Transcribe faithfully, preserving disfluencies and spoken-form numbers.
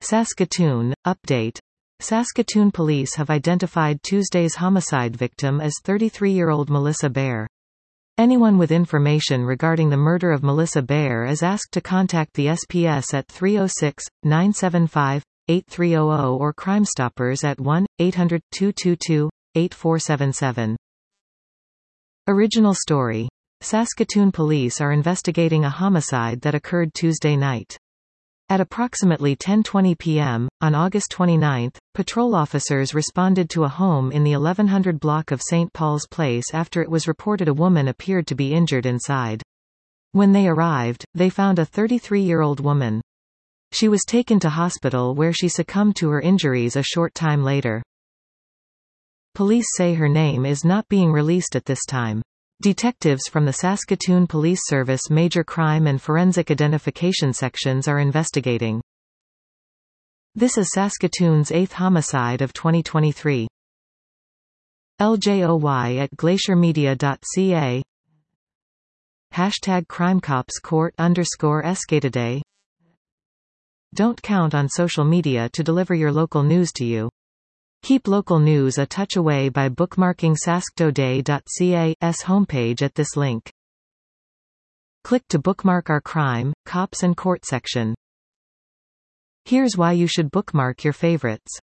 Saskatoon, update. Saskatoon police have identified Tuesday's homicide victim as thirty-three-year-old Melissa Bear. Anyone with information regarding the murder of Melissa Bear is asked to contact the S P S at three oh six, nine seven five, eight three hundred or Crime Stoppers at one eight hundred, two two two, eight four seven seven. Original story. Saskatoon police are investigating a homicide that occurred Tuesday night. At approximately ten twenty p m, on August twenty-ninth, patrol officers responded to a home in the eleven hundred block of Saint Paul's Place after it was reported a woman appeared to be injured inside. When they arrived, they found a thirty-three-year-old woman. She was taken to hospital where she succumbed to her injuries a short time later. Police say her name is not being released at this time. Detectives from the Saskatoon Police Service Major Crime and Forensic Identification sections are investigating. This is Saskatoon's eighth homicide of twenty twenty-three. L J O Y at glaciermedia dot c a. Hashtag CrimeCopsCourt underscore Escatoday. Don't count on social media to deliver your local news to you. Keep local news a touch away by bookmarking sasktoday dot c a's homepage at this link. Click to bookmark our crime, cops and court section. Here's why you should bookmark your favorites.